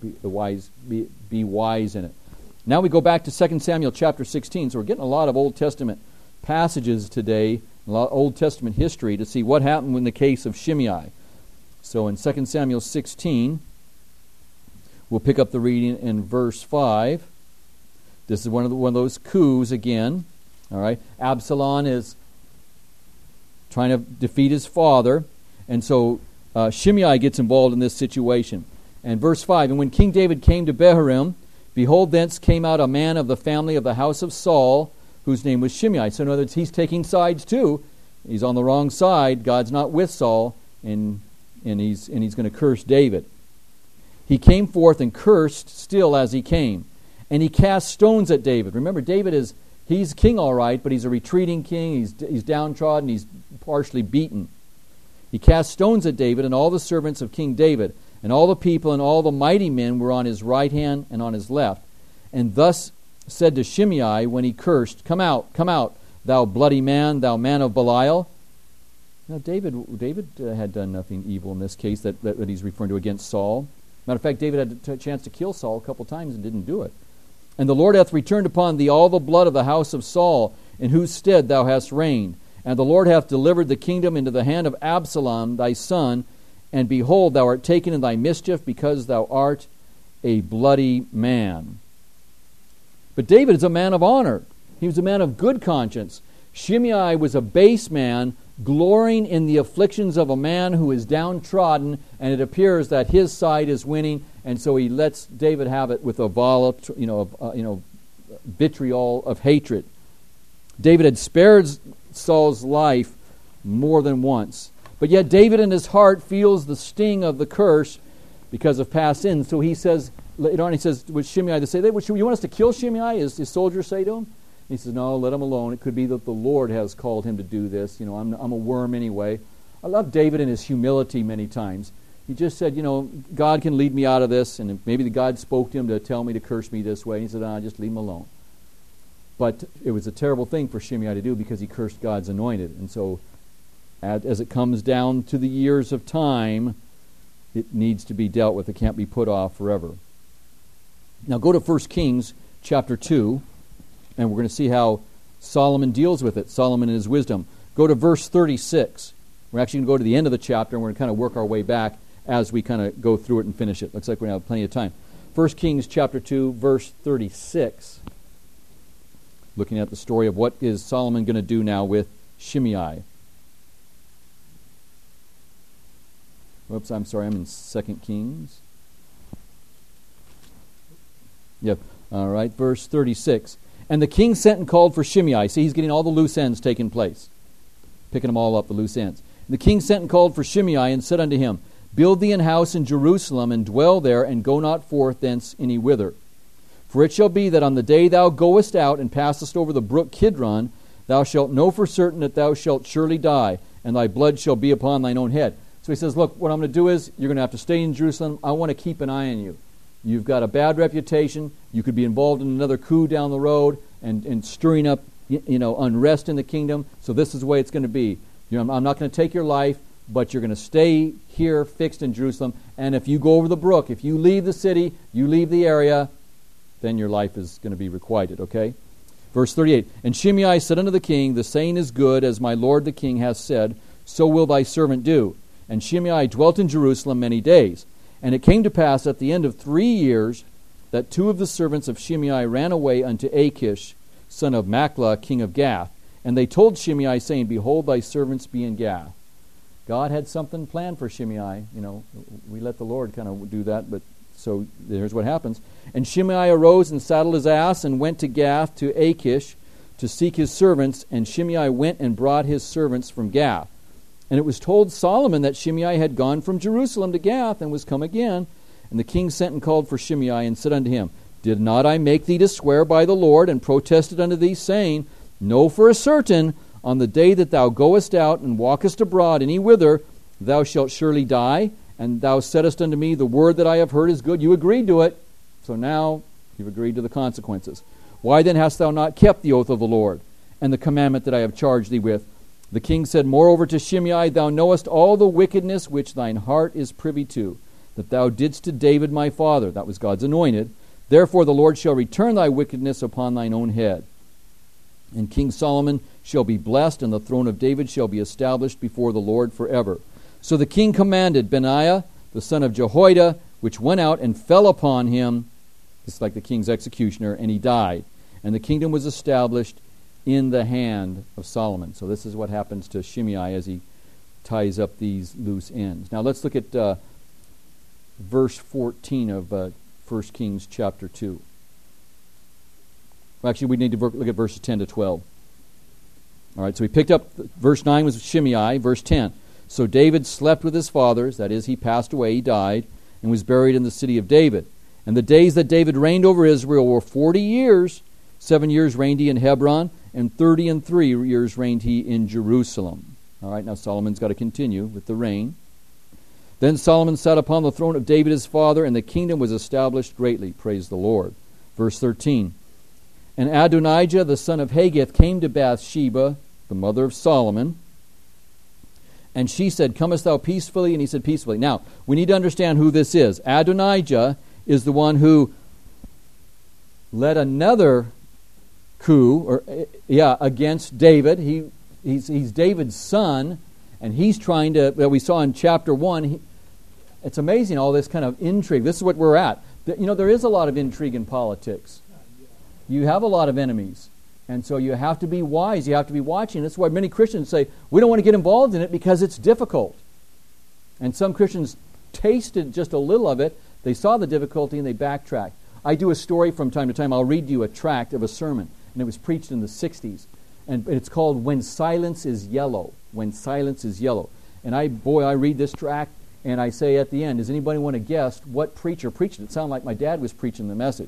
Speaker 1: Be wise in it. Now we go back to 2 Samuel chapter 16. So we're getting a lot of Old Testament passages today, a lot of Old Testament history to see what happened in the case of Shimei. So in 2 Samuel 16, we'll pick up the reading in verse 5. This is one of those coups again. All right, Absalom is trying to defeat his father, and so Shimei gets involved in this situation. And verse 5, and when King David came to Bahurim, behold, thence came out a man of the family of the house of Saul, whose name was Shimei. So in other words, he's taking sides too. He's on the wrong side. God's not with Saul, and he's going to curse David. He came forth and cursed still as he came. And he cast stones at David. Remember, he's king all right, but he's a retreating king. He's downtrodden. He's partially beaten. He cast stones at David and all the servants of King David, and all the people and all the mighty men were on his right hand and on his left. And thus said to Shimei when he cursed, Come out, thou bloody man, thou man of Belial. Now David had done nothing evil in this case that he's referring to against Saul. Matter of fact, David had a chance to kill Saul a couple times and didn't do it. And the Lord hath returned upon thee all the blood of the house of Saul, in whose stead thou hast reigned. And the Lord hath delivered the kingdom into the hand of Absalom thy son, and behold, thou art taken in thy mischief, because thou art a bloody man. But David is a man of honor. He was a man of good conscience. Shimei was a base man, glorying in the afflictions of a man who is downtrodden, and it appears that his side is winning, and so he lets David have it with a vitriol of hatred. David had spared Saul's life more than once, but yet David in his heart feels the sting of the curse because of past sins. So he says, later on, he says with Shimei, they say, you want us to kill Shimei? His soldiers say to him. He says, no, let him alone. It could be that the Lord has called him to do this. I'm a worm anyway. I love David in his humility many times. He just said, God can lead me out of this, and maybe the God spoke to him to tell me to curse me this way. He said, just leave him alone. But it was a terrible thing for Shimei to do because he cursed God's anointed. And so as it comes down to the years of time, it needs to be dealt with. It can't be put off forever. Now go to 1 Kings chapter 2, and we're going to see how Solomon deals with it, Solomon in his wisdom. Go to verse 36. We're actually going to go to the end of the chapter, and we're going to kind of work our way back as we kind of go through it and finish it. Looks like we're going to have plenty of time. 1 Kings chapter 2, verse 36. Looking at the story of what is Solomon going to do now with Shimei. Whoops, I'm sorry, I'm in 2 Kings. Yep, all right, verse 36. And the king sent and called for Shimei. See, he's getting all the loose ends taking place. Picking them all up, the loose ends. And the king sent and called for Shimei and said unto him, Build thee an house in Jerusalem, and dwell there, and go not forth thence any whither. For it shall be that on the day thou goest out and passest over the brook Kidron, thou shalt know for certain that thou shalt surely die, and thy blood shall be upon thine own head. So he says, look, what I'm going to do is, you're going to have to stay in Jerusalem. I want to keep an eye on you. You've got a bad reputation. You could be involved in another coup down the road and stirring up unrest in the kingdom. So this is the way it's going to be. I'm not going to take your life, but you're going to stay here fixed in Jerusalem. And if you go over the brook, if you leave the city, you leave the area, then your life is going to be requited, okay? Verse 38, And Shimei said unto the king, The saying is good, as my lord the king hath said, so will thy servant do. And Shimei dwelt in Jerusalem many days. And it came to pass at the end of 3 years that 2 of the servants of Shimei ran away unto Achish, son of Machlah, king of Gath. And they told Shimei, saying, Behold, thy servants be in Gath. God had something planned for Shimei. You know, we let the Lord kind of do that, but so there's what happens. And Shimei arose and saddled his ass and went to Gath to Achish to seek his servants. And Shimei went and brought his servants from Gath. And it was told Solomon that Shimei had gone from Jerusalem to Gath and was come again. And the king sent and called for Shimei and said unto him, Did not I make thee to swear by the Lord, and protested unto thee, saying, Know for a certain, on the day that thou goest out and walkest abroad any whither, thou shalt surely die. And thou saidst unto me, The word that I have heard is good. You agreed to it. So now you've agreed to the consequences. Why then hast thou not kept the oath of the Lord, and the commandment that I have charged thee with? The king said moreover to Shimei, Thou knowest all the wickedness which thine heart is privy to, that thou didst to David my father. That was God's anointed. Therefore the Lord shall return thy wickedness upon thine own head. And King Solomon shall be blessed, and the throne of David shall be established before the Lord forever. So the king commanded Benaiah, the son of Jehoiada, which went out and fell upon him, just like the king's executioner, and he died. And the kingdom was established in the hand of Solomon. So this is what happens to Shimei as he ties up these loose ends. Now let's look at verse 14 of 1 Kings chapter 2. Well, actually, we need to look at verses 10 to 12. All right, so we picked up, verse 9 was Shimei, verse 10. So David slept with his fathers, that is, he passed away, he died, and was buried in the city of David. And the days that David reigned over Israel were 40 years. 7 years reigned he in Hebron, and 33 years reigned he in Jerusalem. All right, now Solomon's got to continue with the reign. Then Solomon sat upon the throne of David his father, and the kingdom was established greatly. Praise the Lord. Verse 13. And Adonijah the son of Haggith came to Bathsheba, the mother of Solomon, and she said, Comest thou peacefully? And he said, Peacefully. Now, we need to understand who this is. Adonijah is the one who led another coup, against David. He's David's son, and he's trying to, we saw in chapter 1, it's amazing, all this kind of intrigue. This is what we're at. You know, there is a lot of intrigue in politics. You have a lot of enemies. And so you have to be wise. You have to be watching. That's why many Christians say, we don't want to get involved in it because it's difficult. And some Christians tasted just a little of it. They saw the difficulty and they backtracked. I do a story from time to time. I'll read you a tract of a sermon. And it was preached in the 60s. And it's called When Silence is Yellow. When Silence is Yellow. And I read this tract and I say at the end, does anybody want to guess what preacher preached it? It sounded like my dad was preaching the message.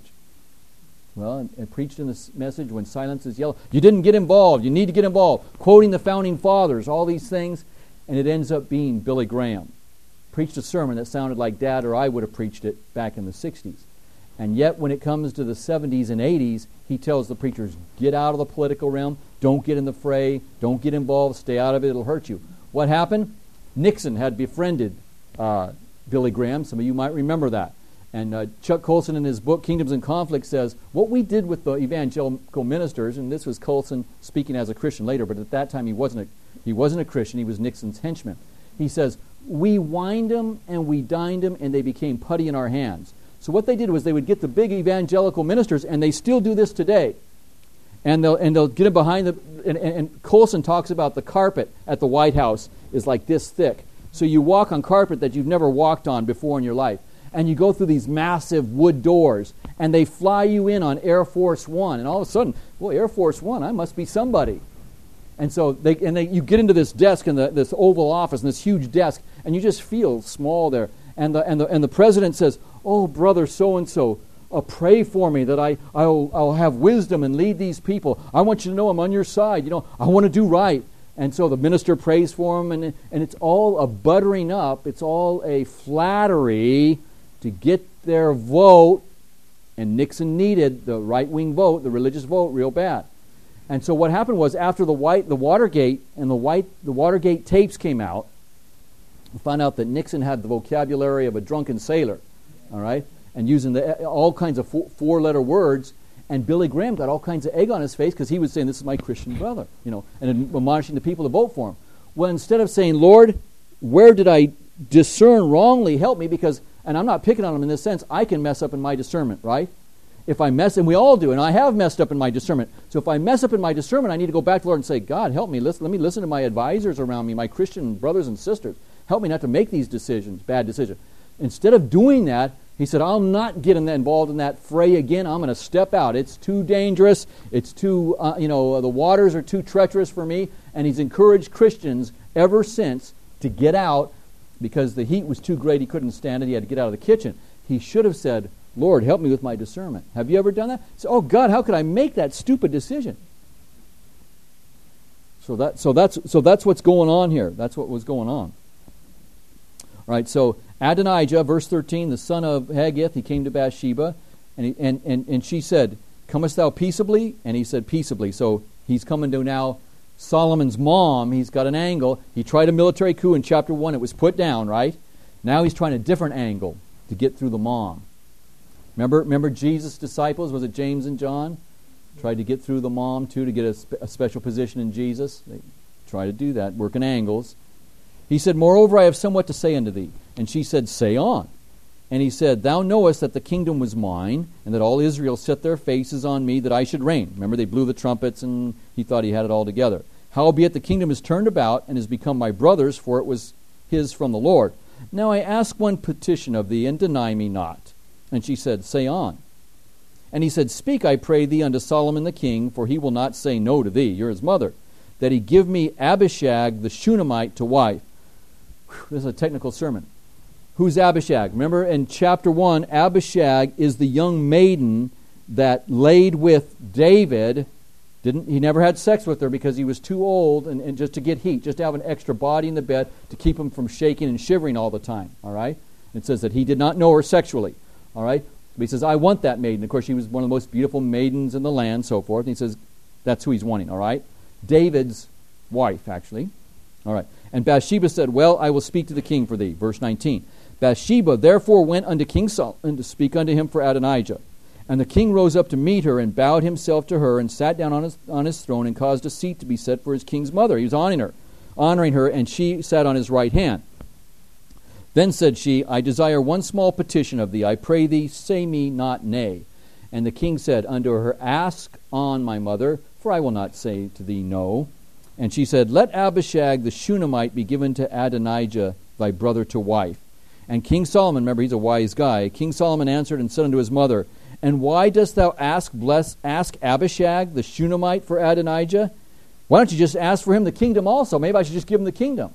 Speaker 1: Well, and preached in this message, When Silence is Yellow. You didn't get involved. You need to get involved. Quoting the Founding Fathers, all these things. And it ends up being Billy Graham. Preached a sermon that sounded like Dad or I would have preached it back in the 60s. And yet when it comes to the 70s and 80s, he tells the preachers, get out of the political realm. Don't get in the fray. Don't get involved. Stay out of it. It'll hurt you. What happened? Nixon had befriended Billy Graham. Some of you might remember that. And Chuck Colson in his book, Kingdoms in Conflict, says, what we did with the evangelical ministers, and this was Colson speaking as a Christian later, but at that time he wasn't a Christian, he was Nixon's henchman. He says, we wined them and we dined them and they became putty in our hands. So what they did was they would get the big evangelical ministers, and they still do this today. And they'll get them behind and Colson talks about the carpet at the White House is like this thick. So you walk on carpet that you've never walked on before in your life. And you go through these massive wood doors, and they fly you in on Air Force One, and all of a sudden, well, Air Force One, I must be somebody. And so you get into this desk in this Oval Office, and this huge desk, and you just feel small there. And the president says, "Oh, brother, so and so, pray for me that I'll have wisdom and lead these people. I want you to know I'm on your side. You know, I want to do right." And so the minister prays for him, and it's all a buttering up. It's all a flattery to get their vote, and Nixon needed the right-wing vote, the religious vote, real bad. And so what happened was after the Watergate and the Watergate tapes came out, We found out that Nixon had the vocabulary of a drunken sailor, all right, and using all kinds of four-letter words. And Billy Graham got all kinds of egg on his face because he was saying, "This is my Christian brother," and admonishing the people to vote for him. Well, instead of saying, "Lord, where did I discern wrongly? Help me," because, and I'm not picking on him in this sense, I can mess up in my discernment, right? If I mess, and we all do, and I have messed up in my discernment. So if I mess up in my discernment, I need to go back to the Lord and say, "God, help me. Let me listen to my advisors around me, my Christian brothers and sisters. Help me not to make these decisions, bad decisions." Instead of doing that, he said, "I'll not get involved in that fray again. I'm going to step out. It's too dangerous. It's too, the waters are too treacherous for me." And he's encouraged Christians ever since to get out because the heat was too great. He couldn't stand it. He had to get out of the kitchen. He should have said, "Lord, help me with my discernment." Have you ever done that? So, "Oh God, how could I make that stupid decision?" So that's what's going on here. That's what was going on. All right, so Adonijah, verse 13, the son of Haggith, he came to Bathsheba, and she said, "Comest thou peaceably?" And he said, "Peaceably." So he's coming to now Solomon's mom. He's got an angle. He tried a military coup in chapter 1. It was put down, right? Now he's trying a different angle to get through the mom. Remember Jesus' disciples? Was it James and John? Tried to get through the mom, too, to get a special position in Jesus. They try to do that, working angles. He said, "Moreover, I have somewhat to say unto thee." And she said, "Say on." And he said, "Thou knowest that the kingdom was mine, and that all Israel set their faces on me, that I should reign." Remember, they blew the trumpets, and he thought he had it all together. "Howbeit the kingdom is turned about, and is become my brother's, for it was his from the Lord. Now I ask one petition of thee, and deny me not." And she said, "Say on." And he said, "Speak, I pray thee, unto Solomon the king, for he will not say no to thee," you're his mother, "that he give me Abishag the Shunammite to wife." This is a technical sermon. Who's Abishag? Remember in chapter 1, Abishag is the young maiden that laid with David. He never had sex with her because he was too old and just to get heat, just to have an extra body in the bed to keep him from shaking and shivering all the time. All right? It says that he did not know her sexually. All right? But he says, "I want that maiden." Of course, she was one of the most beautiful maidens in the land, so forth. And he says, that's who he's wanting. All right? David's wife, actually. All right. And Bathsheba said, "Well, I will speak to the king for thee." Verse 19. Bathsheba therefore went unto King Solomon to speak unto him for Adonijah. And the king rose up to meet her, and bowed himself to her, and sat down on his throne, and caused a seat to be set for his king's mother. He was honoring her, and she sat on his right hand. Then said she, "I desire one small petition of thee. I pray thee, say me not nay." And the king said unto her, "Ask on, my mother, for I will not say to thee no." And she said, "Let Abishag the Shunammite be given to Adonijah thy brother to wife." And King Solomon, remember he's a wise guy, King Solomon answered and said unto his mother, "And why dost thou ask Abishag the Shunammite for Adonijah? Why don't you just ask for him the kingdom also? Maybe I should just give him the kingdom.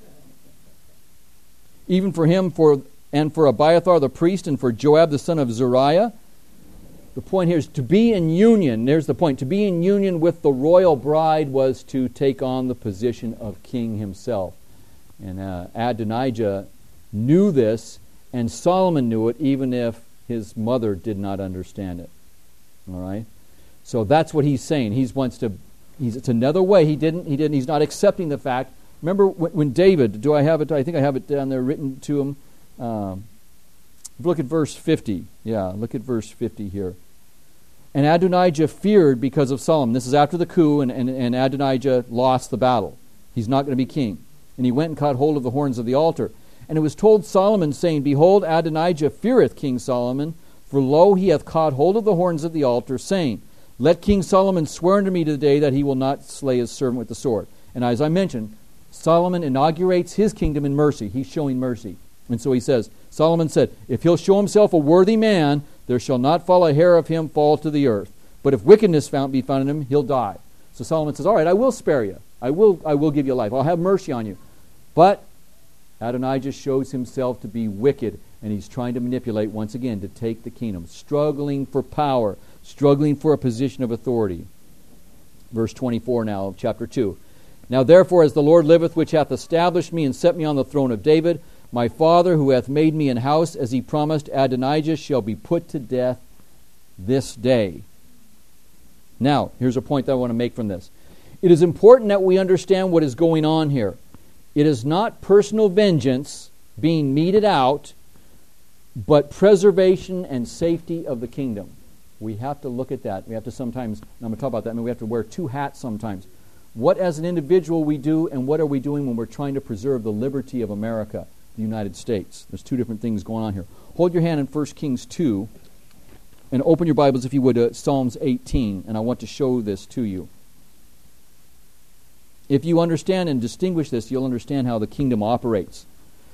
Speaker 1: Even for him and for Abiathar the priest and for Joab the son of Zeruiah." The point here is to be in union. There's the point. To be in union with the royal bride was to take on the position of king himself. And Adonijah knew this, and Solomon knew it, even if his mother did not understand it. All right? So that's what he's saying. It's another way. He's not accepting the fact. Remember when David, do I have it? I think I have it down there written to him. Look at verse 50. Yeah, look at verse 50 here. "And Adonijah feared because of Solomon." This is after the coup, and Adonijah lost the battle. He's not going to be king. "And he went and caught hold of the horns of the altar. And it was told Solomon, saying, Behold, Adonijah feareth King Solomon, for lo, he hath caught hold of the horns of the altar, saying, Let King Solomon swear unto me today that he will not slay his servant with the sword." And as I mentioned, Solomon inaugurates his kingdom in mercy. He's showing mercy. And so he says, Solomon said, "If he'll show himself a worthy man, there shall not fall a hair of him fall to the earth. But if wickedness be found in him, he'll die." So Solomon says, "All right, I will spare you. I will give you life. I'll have mercy on you." But Adonijah shows himself to be wicked, and he's trying to manipulate once again to take the kingdom, struggling for power, struggling for a position of authority. Verse 24 now of chapter 2. "Now therefore, as the Lord liveth, which hath established me and set me on the throne of David, my father, who hath made me an house, as he promised, Adonijah shall be put to death this day." Now, here's a point that I want to make from this. It is important that we understand what is going on here. It is not personal vengeance being meted out, but preservation and safety of the kingdom. We have to look at that. We have to sometimes, and I'm going to talk about that, we have to wear two hats sometimes. What as an individual we do, and what are we doing when we're trying to preserve the liberty of America, the United States? There's two different things going on here. Hold your hand in 1 Kings 2, and open your Bibles, if you would, to Psalms 18, and I want to show this to you. If you understand and distinguish this, you'll understand how the kingdom operates.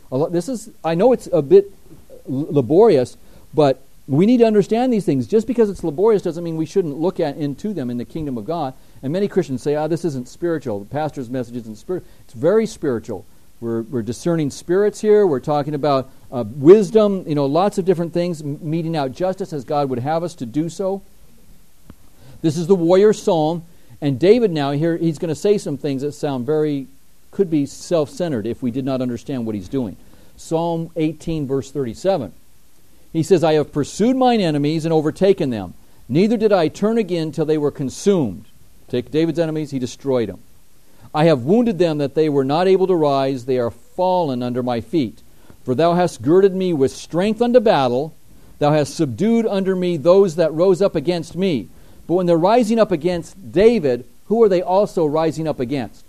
Speaker 1: I know it's a bit laborious, but we need to understand these things. Just because it's laborious doesn't mean we shouldn't look into them in the kingdom of God. And many Christians say, this isn't spiritual. The pastor's message isn't spiritual. It's very spiritual. We're discerning spirits here. We're talking about wisdom, lots of different things, meting out justice as God would have us to do so. This is the warrior psalm. And David now, here, he's going to say some things that could be self-centered if we did not understand what he's doing. Psalm 18, verse 37. He says, I have pursued mine enemies and overtaken them. Neither did I turn again till they were consumed. Take David's enemies, he destroyed them. I have wounded them that they were not able to rise. They are fallen under my feet. For thou hast girded me with strength unto battle. Thou hast subdued under me those that rose up against me. But when they're rising up against David, who are they also rising up against?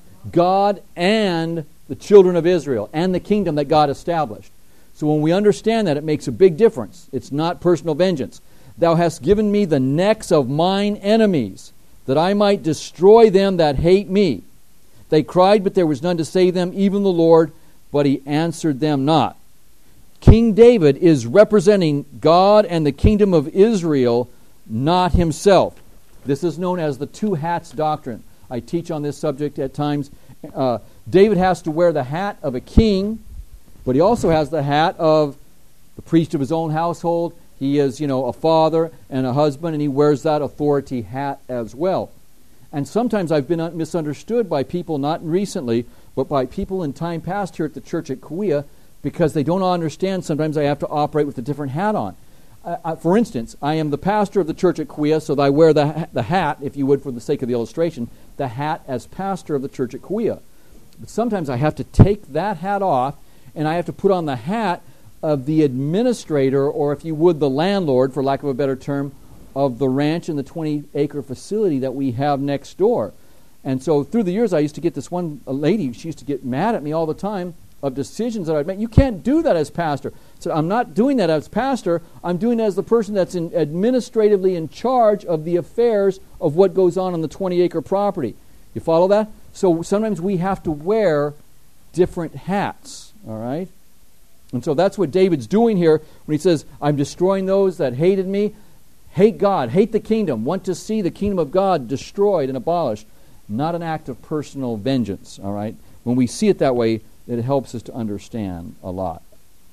Speaker 1: God and the children of Israel and the kingdom that God established. So when we understand that, it makes a big difference. It's not personal vengeance. Thou hast given me the necks of mine enemies, that I might destroy them that hate me. They cried, but there was none to save them, even the Lord, but he answered them not. King David is representing God and the kingdom of Israel, not himself. This is known as the two hats doctrine. I teach on this subject at times. David has to wear the hat of a king, but he also has the hat of the priest of his own household. He is, a father and a husband, and he wears that authority hat as well. And sometimes I've been misunderstood by people, not recently, but by people in time past here at the church at Kauai, because they don't understand sometimes I have to operate with a different hat on. For instance, I am the pastor of the church at Kauai, so that I wear the hat, if you would, for the sake of the illustration, the hat as pastor of the church at Kauai. But sometimes I have to take that hat off, and I have to put on the hat of the administrator, or if you would, the landlord, for lack of a better term, of the ranch and the 20-acre facility that we have next door. And so through the years, I used to get this one lady, she used to get mad at me all the time of decisions that I'd make. You can't do that as pastor. So I'm not doing that as pastor. I'm doing it as the person that's administratively in charge of the affairs of what goes on the 20-acre property. You follow that? So sometimes we have to wear different hats, all right? And so that's what David's doing here when he says, I'm destroying those that hated me. Hate God, hate the kingdom, want to see the kingdom of God destroyed and abolished. Not an act of personal vengeance, all right? When we see it that way, it helps us to understand a lot.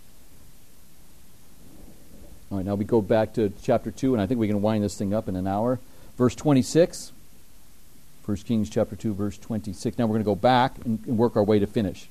Speaker 1: All right, now we go back to chapter 2, and I think we can wind this thing up in an hour. Verse 26, 1 Kings chapter 2, verse 26. Now we're going to go back and work our way to finish.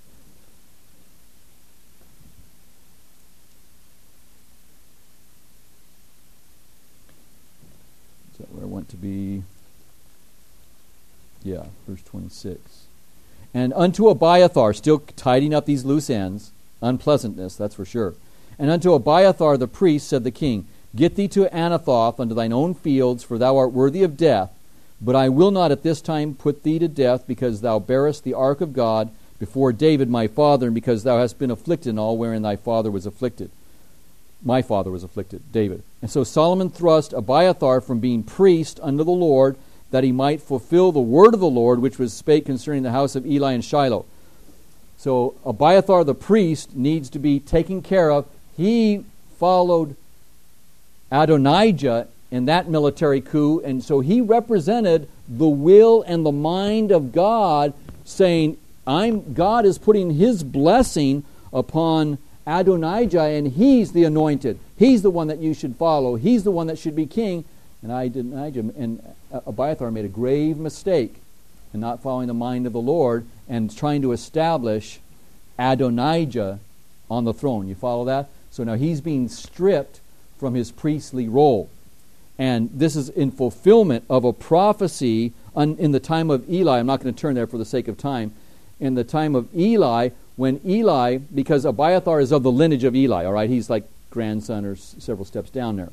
Speaker 1: Is that where I want to be? Yeah, verse 26. And unto Abiathar, still tidying up these loose ends, unpleasantness, that's for sure. And unto Abiathar the priest said the king, Get thee to Anathoth unto thine own fields, for thou art worthy of death. But I will not at this time put thee to death, because thou bearest the ark of God before David my father, and because thou hast been afflicted in all wherein thy father was afflicted. My father was afflicted, David. And so Solomon thrust Abiathar from being priest unto the Lord, that he might fulfill the word of the Lord, which was spake concerning the house of Eli and Shiloh. So Abiathar the priest needs to be taken care of. He followed Adonijah in that military coup, and so he represented the will and the mind of God, saying, God is putting his blessing upon Adonijah, and he's the anointed. He's the one that you should follow. He's the one that should be king. And Abiathar made a grave mistake in not following the mind of the Lord and trying to establish Adonijah on the throne. You follow that? So now he's being stripped from his priestly role. And this is in fulfillment of a prophecy in the time of Eli. I'm not going to turn there for the sake of time. In the time of Eli, when Eli, because Abiathar is of the lineage of Eli, all right? He's like grandson or several steps down there.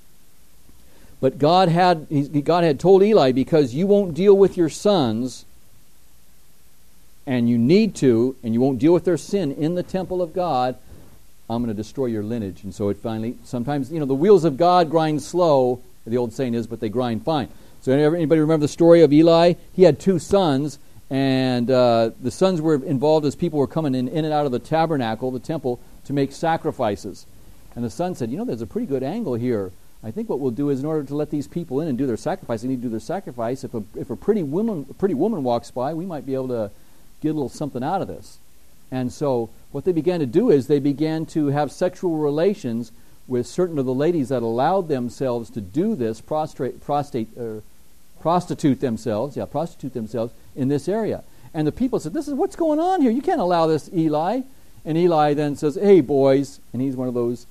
Speaker 1: But God had told Eli, because you won't deal with your sons, and you need to, and you won't deal with their sin in the temple of God, I'm going to destroy your lineage. And so it finally, sometimes, the wheels of God grind slow, the old saying is, but they grind fine. So anybody remember the story of Eli? He had 2 sons, and the sons were involved as people were coming in and out of the tabernacle, the temple, to make sacrifices. And the son said, there's a pretty good angle here. I think what we'll do is, in order to let these people in and do their sacrifice, they need to do their sacrifice. If a pretty woman walks by, we might be able to get a little something out of this. And so what they began to do is they began to have sexual relations with certain of the ladies that allowed themselves to do this, prostitute themselves in this area. And the people said, this is what's going on here. You can't allow this, Eli. And Eli then says, hey, boys. And he's one of those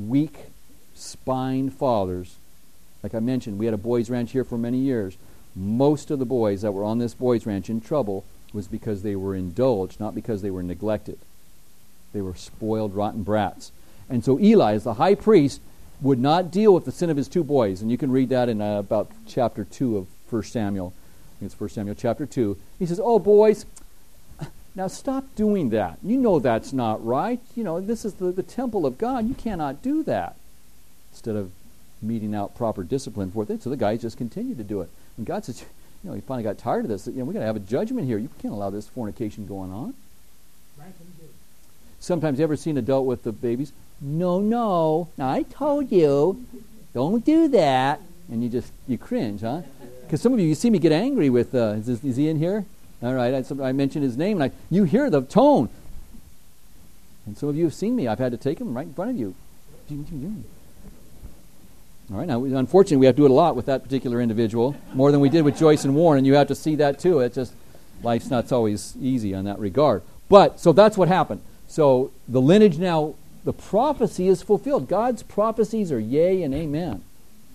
Speaker 1: weak-spined fathers. Like I mentioned, we had a boys' ranch here for many years. Most of the boys that were on this boys' ranch in trouble was because they were indulged, not because they were neglected. They were spoiled, rotten brats. And so Eli, as the high priest, would not deal with the sin of his 2 boys. And you can read that in about chapter 2 of 1 Samuel. I think it's 1 Samuel chapter 2. He says, oh, boys, now stop doing that. You know that's not right. This is the temple of God. You cannot do that. Instead of meting out proper discipline for it. So the guys just continued to do it. And God says, he finally got tired of this. We're going to have a judgment here. You can't allow this fornication going on. Sometimes, you ever seen an adult with the babies? No. Now, I told you, don't do that. And you cringe, huh? Because some of you see me get angry with, is he in here? All right, I mentioned his name, and you hear the tone. And some of you have seen me. I've had to take him right in front of you. All right, now, unfortunately, we have to do it a lot with that particular individual, more than we did with Joyce and Warren, and you have to see that too. It's just, life's not always easy on that regard. But, so that's what happened. So, the lineage now, the prophecy is fulfilled. God's prophecies are yea and amen.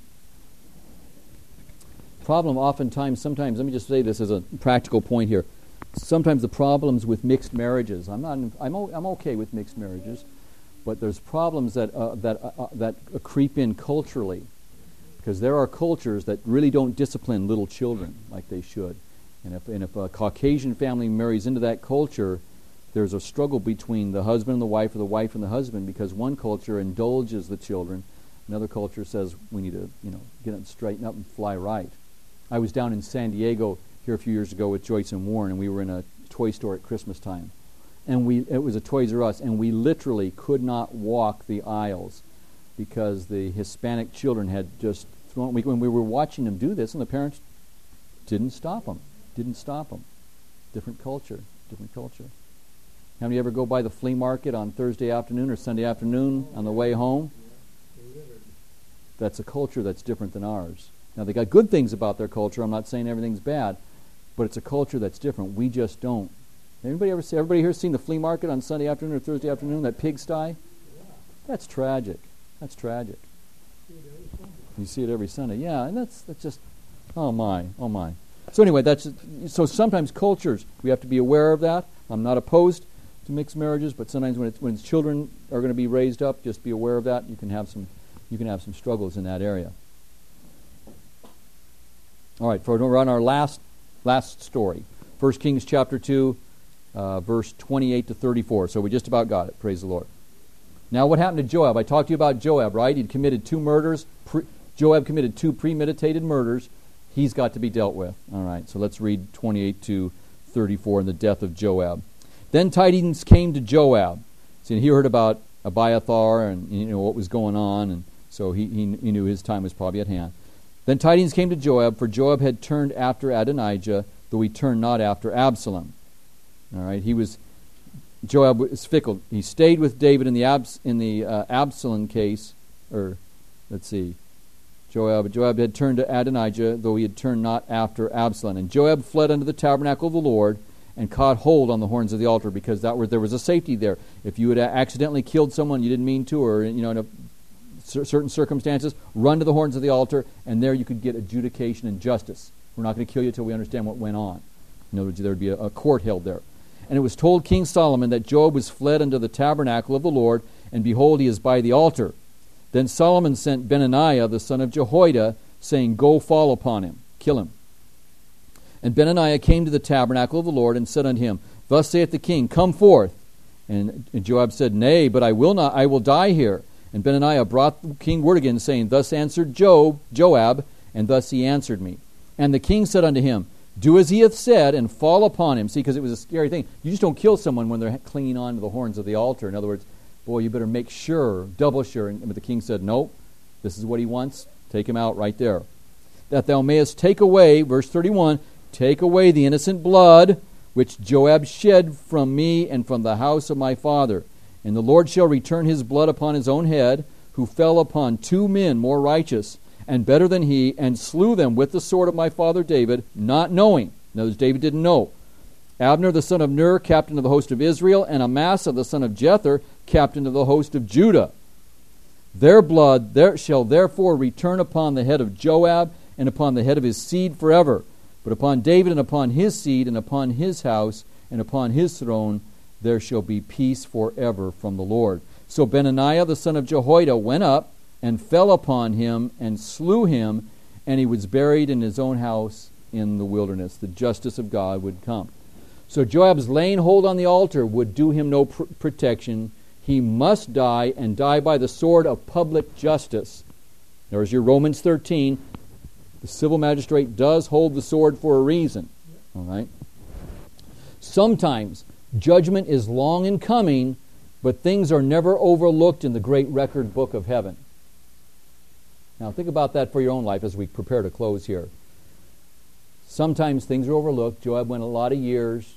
Speaker 1: Problem oftentimes, sometimes, let me just say this as a practical point here. Sometimes the problems with mixed marriages, I'm okay with mixed marriages, but there's problems that creep in culturally, because there are cultures that really don't discipline little children like they should. And if a Caucasian family marries into that culture, there's a struggle between the husband and the wife, or the wife and the husband, because one culture indulges the children, another culture says we need to, get it straighten up and fly right. I was down in San Diego here a few years ago with Joyce and Warren, and we were in a toy store at Christmas time. And it was a Toys R Us, and we literally could not walk the aisles because the Hispanic children had just thrown. When we were watching them do this, and the parents didn't stop them. Different culture. How many ever go by the flea market on Thursday afternoon or Sunday afternoon on the way home? That's a culture that's different than ours. Now, they got good things about their culture. I'm not saying everything's bad, but it's a culture that's different. We just don't. Everybody here seen the flea market on Sunday afternoon or Thursday afternoon, that pigsty? That's tragic. You see it every Sunday. Yeah, and that's just, oh my. So anyway, so sometimes cultures, we have to be aware of that. I'm not opposed to mixed marriages, but sometimes when children are going to be raised up, just be aware of that. You can have some struggles in that area. All right, we're on our last story. 1 Kings chapter 2, verse 28 to 34. So we just about got it. Praise the Lord. Now what happened to Joab? I talked to you about Joab, right? He'd committed 2 murders. Joab committed 2 premeditated murders. He's got to be dealt with. All right, so let's read 28 to 34 and the death of Joab. Then tidings came to Joab. See, he heard about Abiathar and what was going on, and so he knew his time was probably at hand. Then tidings came to Joab, for Joab had turned after Adonijah, though he turned not after Absalom. All right, Joab was fickle. He stayed with David in the Absalom case, or let's see, Joab had turned to Adonijah, though he had turned not after Absalom. And Joab fled unto the tabernacle of the Lord, and caught hold on the horns of the altar, because there was a safety there. If you had accidentally killed someone you didn't mean to, or in certain circumstances, run to the horns of the altar, and there you could get adjudication and justice. We're not going to kill you until we understand what went on. In other words, there would be a court held there. And it was told King Solomon that Joab was fled unto the tabernacle of the Lord, and behold, he is by the altar. Then Solomon sent Benaiah the son of Jehoiada, saying, Go fall upon him, kill him. And Benaiah came to the tabernacle of the Lord, and said unto him, Thus saith the king, Come forth. And Joab said, Nay, but I will not, I will die here. And Benaiah brought the king word again, saying, Thus answered Joab, and thus he answered me. And the king said unto him, Do as he hath said, and fall upon him. See, because it was a scary thing. You just don't kill someone when they're clinging on to the horns of the altar. In other words, boy, you better make sure, double sure. But the king said, No, this is what he wants. Take him out right there. That thou mayest take away, verse 31, take away the innocent blood which Joab shed from me and from the house of my father. And the Lord shall return his blood upon his own head, who fell upon 2 men more righteous and better than he, and slew them with the sword of my father David, not knowing. In other words, David didn't know. Abner the son of Ner, captain of the host of Israel, and Amasa the son of Jether, captain of the host of Judah. Their blood shall therefore return upon the head of Joab, and upon the head of his seed forever. But upon David, and upon his seed, and upon his house, and upon his throne, there shall be peace forever from the Lord. So Benaiah the son of Jehoiada went up, and fell upon him, and slew him, and he was buried in his own house in the wilderness. The justice of God would come. So Joab's laying hold on the altar would do him no protection. He must die, and die by the sword of public justice. There's your Romans 13. The civil magistrate does hold the sword for a reason. All right. Sometimes judgment is long in coming, but things are never overlooked in the great record book of heaven. Now think about that for your own life as we prepare to close here. Sometimes things are overlooked. Joab went a lot of years.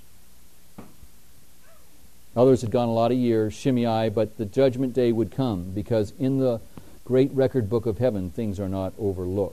Speaker 1: Others had gone a lot of years, Shimei, but the judgment day would come, because in the great record book of heaven, things are not overlooked.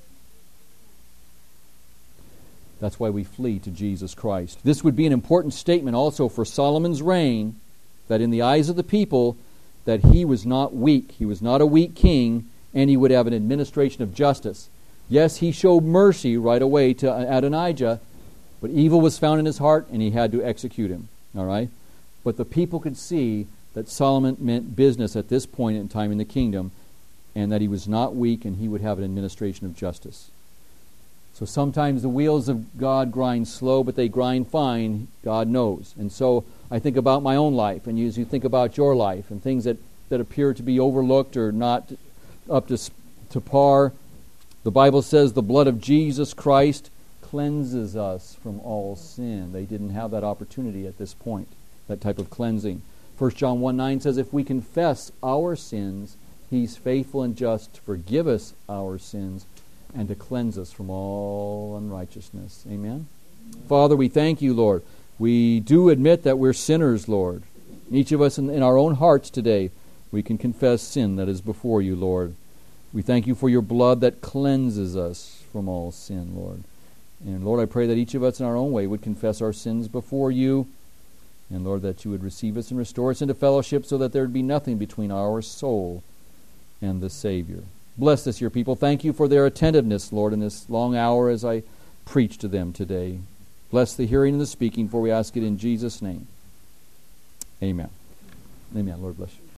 Speaker 1: That's why we flee to Jesus Christ. This would be an important statement also for Solomon's reign, that in the eyes of the people, that he was not weak. He was not a weak king, and he would have an administration of justice. Yes, he showed mercy right away to Adonijah, but evil was found in his heart, and he had to execute him. All right? But the people could see that Solomon meant business at this point in time in the kingdom, and that he was not weak, and he would have an administration of justice. So sometimes the wheels of God grind slow, but they grind fine. God knows. And so I think about my own life, and as you think about your life, and things that appear to be overlooked or not up to par. The Bible says the blood of Jesus Christ cleanses us from all sin. They didn't have that opportunity at this point, that type of cleansing. 1 John 1:9 says, if we confess our sins, He's faithful and just to forgive us our sins and to cleanse us from all unrighteousness. Amen? Father, we thank you, Lord. We do admit that we're sinners, Lord. Each of us in our own hearts today, we can confess sin that is before you, Lord. We thank you for your blood that cleanses us from all sin, Lord. And Lord, I pray that each of us in our own way would confess our sins before you. And Lord, that you would receive us and restore us into fellowship so that there would be nothing between our soul and the Savior. Bless this, your people. Thank you for their attentiveness, Lord, in this long hour as I preach to them today. Bless the hearing and the speaking, for we ask it in Jesus' name. Amen. Amen. Lord bless you.